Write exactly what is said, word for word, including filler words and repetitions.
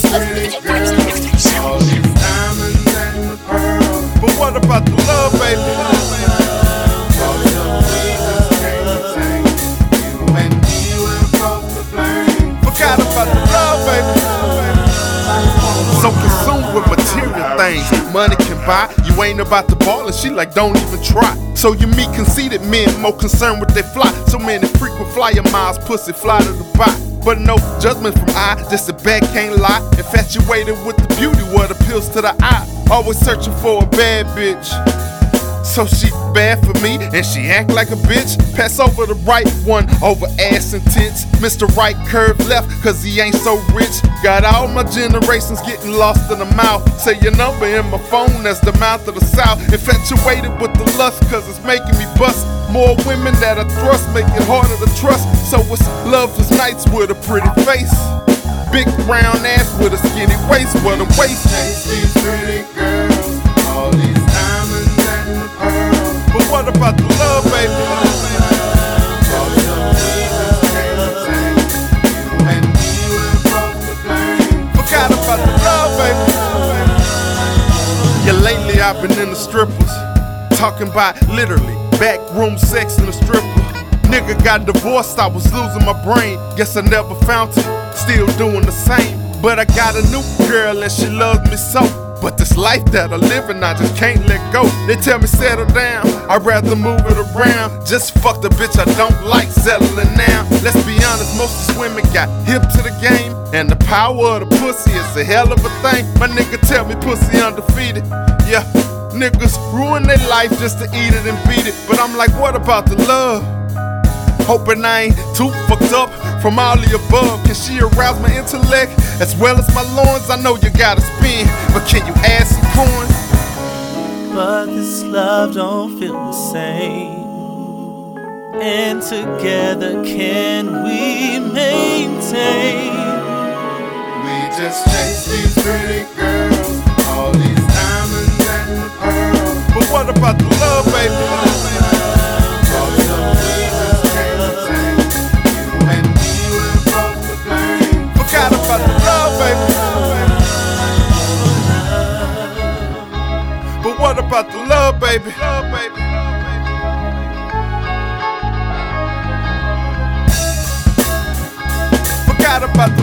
pretty girls, all these diamonds and the pearls. But what about the love, baby? All your reasons can't change. You and me were both to blame. Forgot about the love, baby. So consumed with material things money can buy. You ain't about to ball and she like don't even try. So you meet conceited men more concerned with their fly. So many frequent flyer miles, pussy fly to the buy. But no judgment from I, just the back can't lie. Infatuated with the beauty, what appeals to the eye. Always searching for a bad bitch. So she bad for me, and she act like a bitch. Pass over the right one, over ass and tits. Mister Right curve left, cause he ain't so rich. Got all my generations getting lost in the mouth. Say your number in my phone, that's the mouth of the south. Infatuated with the lust, cause it's making me bust. More women that I thrust, make it harder to trust. So it's loveless nights with a pretty face. Big round ass with a skinny waist, what a waist. Chase these pretty girls, all these diamonds and the pearls. But what about the love, baby? All your reasons can't change. You and me were both to blame. Forgot about the love, baby. Yeah, lately I've been in the strippers, talking about literally backroom sex in the stripper. Nigga got divorced, I was losing my brain. Guess I never found it, still doing the same. But I got a new girl and she loves me so. But this life that I live in, I just can't let go. They tell me settle down, I'd rather move it around. Just fuck the bitch I don't like, settling now. Let's be honest, most of these women got hip to the game. And the power of the pussy is a hell of a thing. My nigga tell me pussy undefeated. Yeah, niggas ruin their life just to eat it and beat it. But I'm like, what about the love? Hoping I ain't too fucked up from all the above. Can she arouse my intellect as well as my loins? I know you gotta spin, but can you add some coins? But this love don't feel the same. And together can we maintain? We just chase these pretty girls, all these diamonds and the pearls. But what about the love, baby? All your reasons can't change. You and me were both to blame. Forgot about the love, baby. But what about the love, baby? Love, baby. Forgot about the